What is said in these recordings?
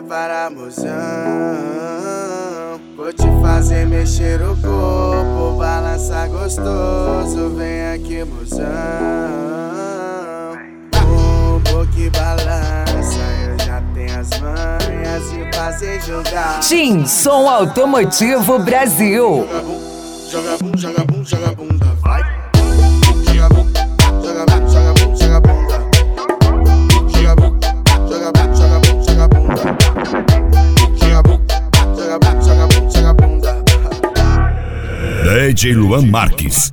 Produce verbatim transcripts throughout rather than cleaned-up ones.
para mozão. Vou te fazer mexer o corpo, balançar gostoso. Vem aqui, mozão. Bumbum que balança, eu já tenho as manhas de fazer jogar. Tim, Som Automotivo Brasil. Joga bum, joga bum, joga bunda, vai. Joga bum, joga bum, joga bum, joga bunda. Joga bum, joga bum, joga bum, joga bunda. Joga bum, joga bum, joga bum, joga bunda. D J Luan Marques.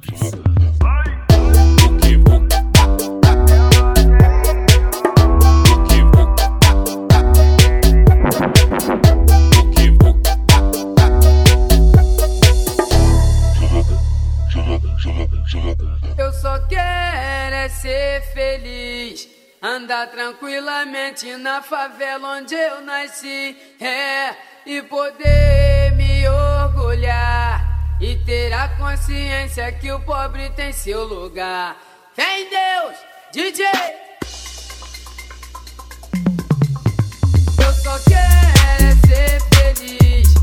Eu só quero é ser feliz, andar tranquilamente na favela onde eu nasci, é, e poder me orgulhar e ter a consciência que o pobre tem seu lugar. Fé em Deus, D J. Eu só quero é ser feliz,